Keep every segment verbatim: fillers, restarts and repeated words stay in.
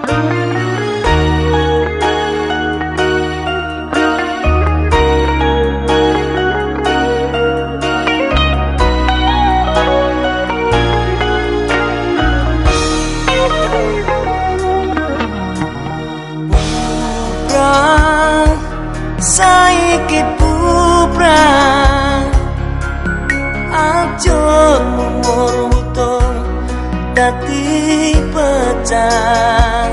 Saiki bubrah aja mumurmuto dadi pecah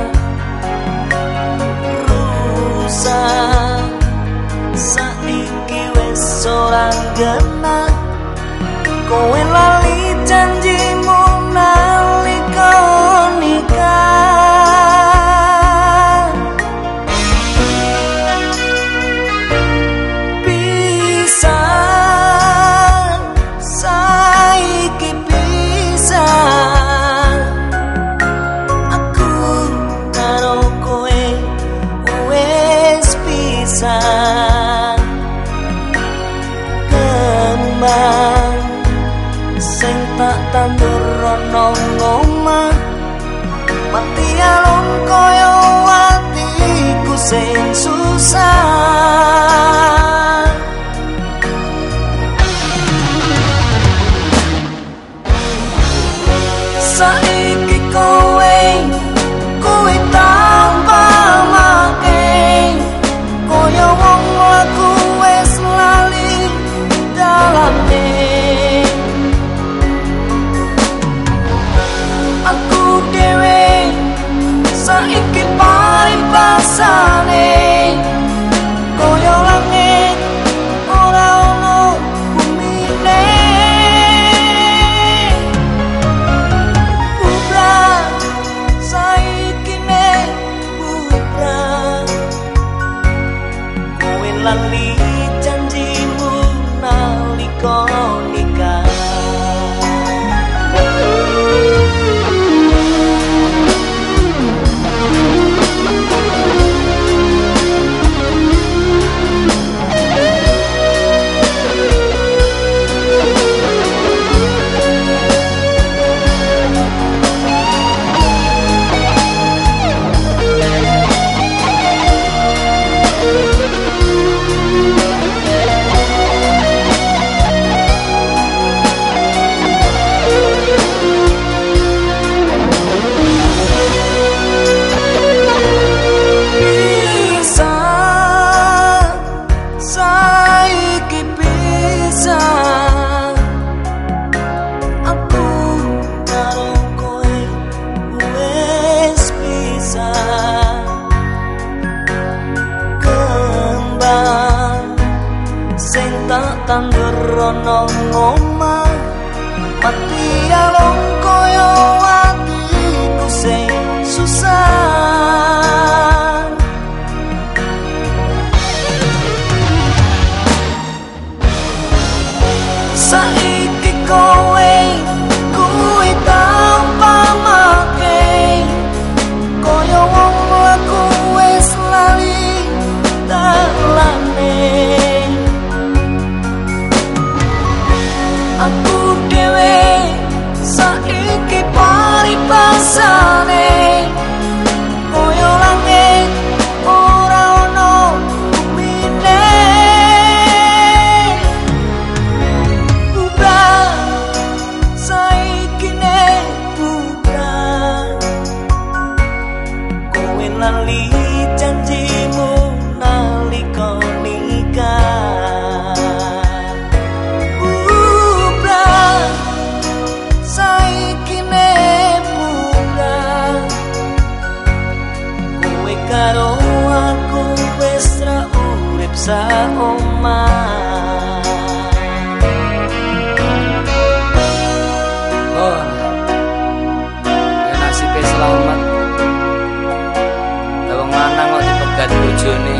rusak saiki wis ora genah kowe lali janjimu nalika nikah. Kembang sing tak tandur ana ngomah mati alon kaya atiku sing susah. Saiki kowe kowe tanpa making kaya wong aku wis lali dalane. Aku dhewe saiki paling pasane kaya langit ora ono bumine. Bubrah saiki ne bubrah kowe lali janjimu nalika nikah. Tandur ana ngomah mati alon kaya atiku sing susah. Saiki kowe kuwi tanpa making kaya wong aku wis lali dalane. Aku dhewe saiki paripasane kaya langit ora ono bumine. Bubrah saiki ne bubrah kowe lali janjimu nalika nikah. Karo aku wis ra urip saomah. Oh, ya nasibe selamat. Wong lanang kok dipegat bojone.